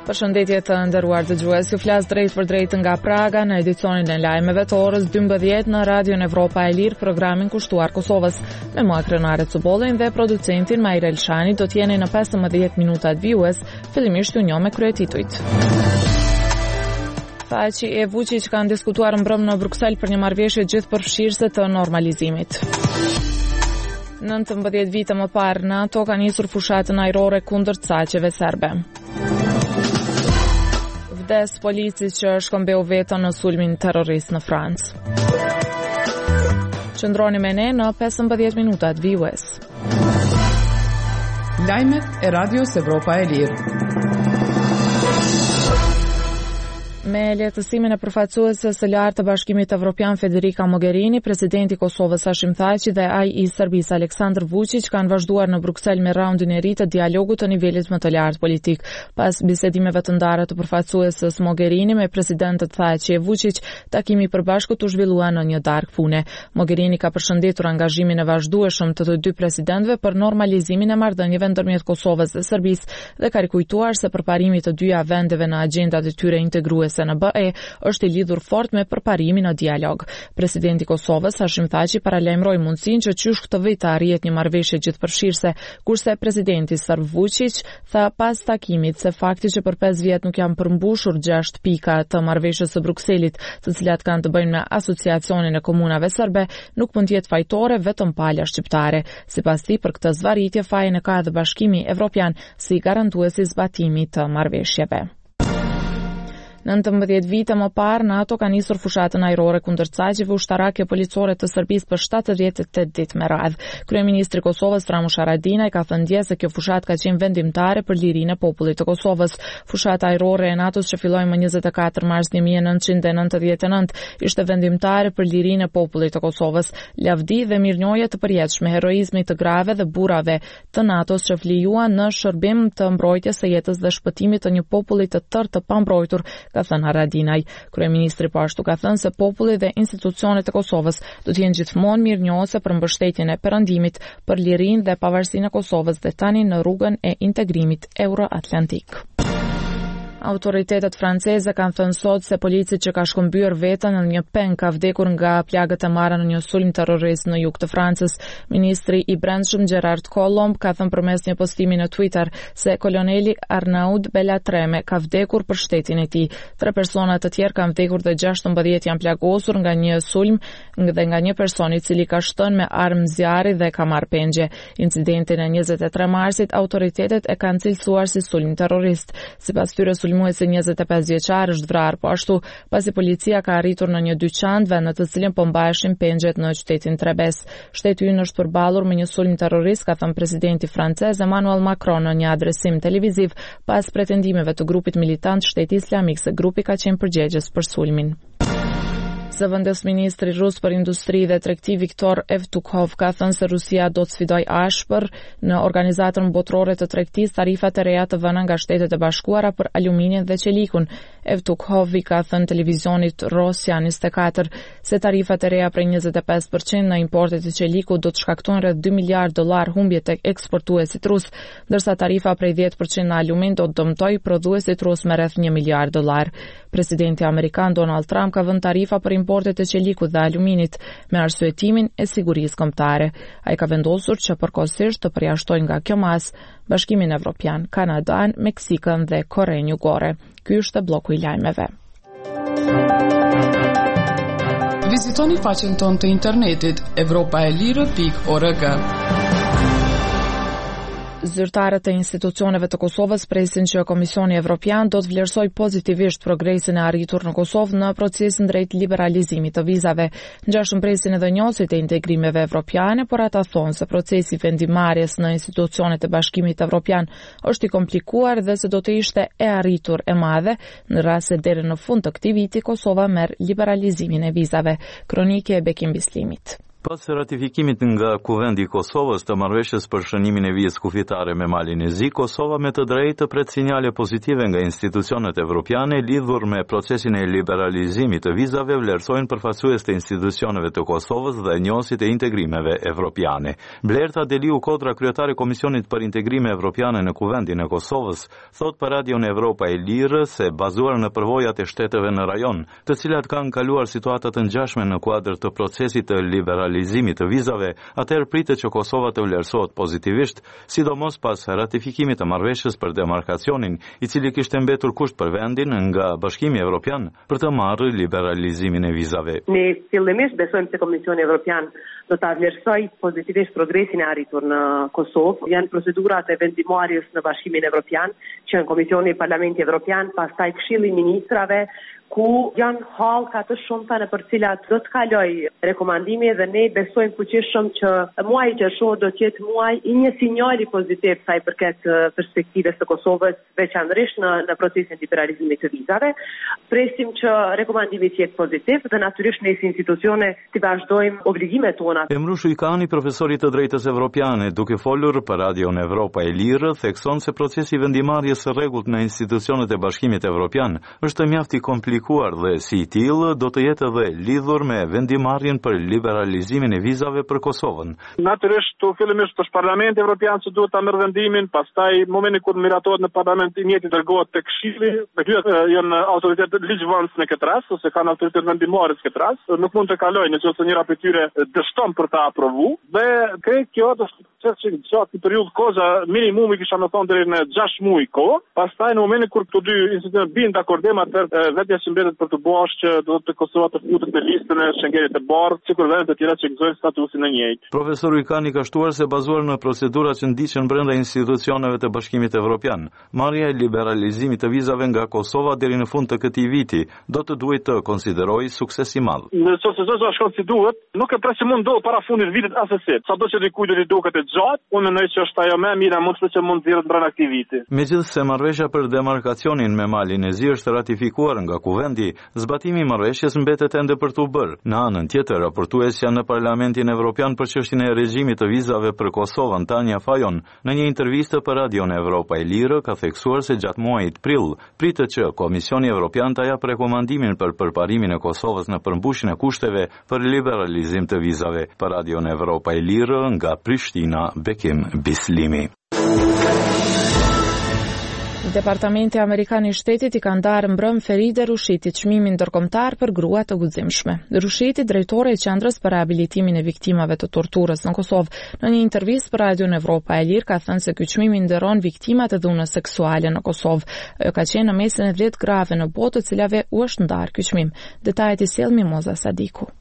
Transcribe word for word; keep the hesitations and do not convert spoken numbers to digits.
Përshëndetje të nderuar dëgjues, ju flas drejt për drejt nga Praga në edicionin e lajmeve të orës dymbëdhjetë në Radion Evropa e Lirë, programin kushtuar Kosovës. Me mua Krenare Cubollin dhe producentin Majrel Shani do t'jeni në pesëmbëdhjetë minutat vijues, fillimisht ju njoh me kryetitujt. Thaçi e Vučić kanë diskutuar mbrëm në Bruksel për një marrëveshje gjithëpërfshirëse të normalizimit. nëntëmbëdhjetë vite më parë, NATO ka nisur fushatën ajrore kundër saqeve serbe. Vdes polici që shkëmbeu vetën në sulmin terrorist në Francë. Qëndroni me ne në pesëmbëdhjetë minutat vijues. Lajmet e Radios Evropa e Lirë. Me lehtësimin e përfaqësuesës së lartë të Bashkimit Evropian Federica Mogherini, presidenti i Kosovës Hashim Thaçi dhe ai i Serbisë Aleksandar Vučić kanë vazhduar në Bruksel me raundin e ri të dialogut të nivelit më të lartë politik. Pas bisedimeve të ndara të përfaqësuesës Mogherini me presidentët Thaçi e Vučić, takimi i përbashkët u zhvillua në një darkë pune. Mogherini ka përshëndetur angazhimin e vazhdueshëm të të dy presidentëve për normalizimin e marrëdhënieve ndërmjet Kosovës dhe Serbisë dhe ka rikujtuar se përparimi të dyja vendeve në agjendat e tyre integruese në B E është i lidhur fort me përparimin në dialog. Presidenti i Kosovës Hashim Thaçi paralajmëroi mundësinë që qysh këtë vit të arrihet një marrëveshje gjithëpërfshirëse, kurse presidenti serb Vučić tha pas takimit se fakti që për pesë vjet nuk janë përmbushur gjashtë pika të marrëveshjes së Brukselit, të cilat kanë të bëjnë me asociacionin e komunave serbe, nuk mund të jetë fajtore vetëm pala shqiptare. Sipas tij, për këtë zvarritje fajin e ka edhe Bashkimi Evropian si garantuesi zbatimit të marrëveshjeve. nëntëmbëdhjetë vite më parë, NATO ka nisur fushatën ajrore kundër saqeve ushtarake policore të Serbisë për shtatëdhjetë e tetë ditë me radhë. Kryeministri i Kosovës Ramush Haradinaj ka thënë dje se kjo fushatë ka qenë vendimtare për lirinë e popullit të Kosovës. Fushata ajrore e NATO-s që filloi më njëzet e katër mars një mijë e nëntëqind e nëntëdhjetë e nëntë ishte vendimtare për lirinë e popullit të Kosovës. Lavdi dhe mirënjohje të përjetshme, heroizmi të grave dhe burrave të NATO-s që flijuan në shërbim të mbrojtjes së jetës dhe shpëtimit të një populli të tërë të pambrojtur, ka thënë Haradinaj. Kryeministri po ashtu ka thënë se populli dhe institucionet e Kosovës do të jenë gjithmonë mirënjohëse për mbështetjen e perëndimit, për lirinë dhe pavarësinë e Kosovës dhe tani në rrugën e integrimit euro-atlantik. Autoritetet franceze kanë thënë sot se polici që ka shkëmbyer veten në një peng ka vdekur nga plagët e marra në një sulm terrorist në jug të Francës. Ministri i Brendshëm Gerard Collomb ka thënë përmes një postimi në Twitter se koloneli Arnaud Bellatreme ka vdekur për shtetin e tij. Tre persona të tjerë kanë vdekur dhe gjashtëmbëdhjetë janë plagosur nga një sulm dhe nga një person i cili ka shtënë me armë zjarri dhe ka marrë pengje. Incidentin e njëzet e tre marsit autoritetet e kanë cilësuar si sulm terrorist. Sipas tyre, sulmuesi njëzet e pesë vjeçar është vrarë po ashtu pasi policia ka arritur në një dyqan vend në të cilin po mbaheshin pengjet në qytetin Trebes. Shteti ynë është përballur me një sulm terrorist, ka thënë presidenti francez Emmanuel Macron në një adresim televiziv pas pretendimeve të grupit militant Shteti Islamik se grupi ka qenë përgjegjës për sulmin. Zëvendës ministri rus për industri dhe tregti Viktor Evtukov ka thënë se Rusia do të sfidojë ashpër në organizatën botërore të tregtisë tarifat e reja të vëna nga Shtetet e Bashkuara për aluminin dhe qelikun. Evtukov i ka thënë televizionit Rosia njëzet e katër se tarifat e reja prej njëzet e pesë përqind në importet e qelikut do të shkaktojnë rreth dy miliardë dollar humbje tek eksportuesit rus, ndërsa tarifa prej dhjetë përqind në alumin do të dëmtojë prodhuesit rus me rreth një miliard dollar. Presidenti amerikan Donald Trump ka vënë tarifa për importet e qelikut dhe aluminit me arsyetimin e sigurisë kombëtare. Ai ka vendosur që përkohësisht të përjashtojnë nga kjo mas Bashkimin Evropian, Kanadan, Meksikën dhe Korenë Jugore. Ky është bloku i lajmeve. Vizitoni faqen tonë të internetit evropa e lirë pikë org. Zyrtarët e institucioneve të Kosovës presin që Komisioni Evropian do të vlerësojë pozitivisht progresin e arritur në Kosovë në procesin drejt liberalizimit të vizave. Ngjashëm presin edhe njësit e integrimeve evropiane, por ata thonë se procesi vendimarrjes në institucionet e Bashkimit Evropian është i komplikuar dhe se do të ishte e arritur e madhe në rast se deri në fund të këtij viti Kosova merr liberalizimin e vizave. Kronike e Bekim Bislimit. Pas ratifikimit nga Kuvendi i Kosovës të marrëveshjes për shënimin e vizës kufitare me Malin e Zi, Kosova me të drejtë pret sinjale pozitive nga institucionet evropiane lidhur me procesin e liberalizimit të vizave, vlerësojnë përfaqësues të institucioneve të Kosovës dhe njohësit e integrimeve evropiane. Blerta Deliu Kodra, kryetare e Komisionit për Integrime Evropiane në Kuvendin e Kosovës, thot për Radion Evropa e Lirë se bazuar në përvojat e shteteve në rajon, të cilat kanë kaluar situata të ngjashme në kuadër të procesit të liberalizimit liberalizimit të vizave, atëherë pritet që Kosova të vlerësohet pozitivisht, sidomos pas ratifikimit të marrëveshjes për demarkacionin, i cili kishte mbetur kusht për vendin nga Bashkimi Evropian për të marrë liberalizimin e vizave. Ne fillimisht besojmë se Komisioni Evropian do ta vlerësojë pozitivisht progresin e arritur në Kosovë. Janë procedurat e vendimarrjes në Bashkimin Evropian, që në Komisioni i Parlamentit Evropian, pastaj Këshilli i Ministrave, ku janë hallka të shumta në për cilat do të kaloj rekomandimi dhe ne besojmë fuqishëm që muaji qershor do të jetë muaj i një sinjali pozitiv sa i përket perspektivës së Kosovës, veçanërisht në në procesin e liberalizimit të vizave. Presim që rekomandimi të jetë pozitiv dhe natyrisht ne si institucione të vazhdojmë obligimet tona. Emru Shujkani, profesori të drejtës evropiane, duke folur për Radion Evropa e Lirë, thekson se procesi i vendimarrjes së rregullt në institucionet e Bashkimit Evropian është mjaft i komplikuar dhe si i tillë do të jetë edhe lidhur me vendimarrjen për liberalizimin e vizave për Kosovën. Natyrisht, tu fillimisht është Parlamenti Evropian që duhet ta merr vendimin, pastaj momenti kur miratohet në Parlament i njëjti dërgohet tek Këshilli, me këto janë autoritetet ligjvënës në këtë rast ose kanë autoritet vendimorës në këtë rast, nuk mund të kalojnë nëse njëra prej tyre dështon për ta aprovu dhe krej kjo do të thotë që gjatë periudhë koza minimumi kisha më thonë deri në gjashtë muaj kohë, pastaj në momentin kur këto dy institucione bien dakordem atë vetja që mbetet për të bashkë që do të Kosova të futet në listën e Schengenit të bardhë, sikur vende të tjera që gëzojnë statusin e njëjtë. Profesori Ykani ka shtuar se bazuar në procedurat që ndiqen brenda institucioneve të Bashkimit Evropian, marrja e liberalizimit të vizave nga Kosova deri në fund të këtij viti do të duhet të konsiderojë sukses i madh. Nëse sezoni shkon si duhet, nuk e presim mund do para fundit vitit asesi. Sado që dikujt do të duket e gjatë, unë mendoj që është ajo më e mira mund të që mund zgjedhet brenda këtij viti. Megjithëse marrëveshja për demarkacionin me Malin e Zi është ratifikuar nga Kuvendi, zbatimi i marrëveshjes mbetet ende për të bërë. Në anën tjetër, raportuesja në Parlamentin Evropian për çështjen e regjimit të vizave për Kosovën, Tanja Fajon, në një intervistë për Radion Evropa e Lirë, ka theksuar se gjatë muajit prill pritet që Komisioni Evropian ta japë rekomandimin për përparimin e Kosovës në përmbushjen e kushteve për liberalizim të vizave. Për Radion Evropa e Lirë, nga Prishtina, Bekim Bislimi. Departamenti Amerikan i Shtetit i ka ndarë mbrëm Feride Rushiti çmimin ndërkombëtar për grua të guximshme. Rushiti, drejtore e Qendrës për Rehabilitimin e Viktimave të Torturës në Kosovë, në një intervistë për Radion Evropa e Lirë ka thënë se ky çmim i nderon viktimat e dhunës seksuale në Kosovë. Ajo ka qenë në mesin e dhjetë grave në botë, të cilave u është ndarë ky çmim. Detajet i sjell Mimoza Sadiku.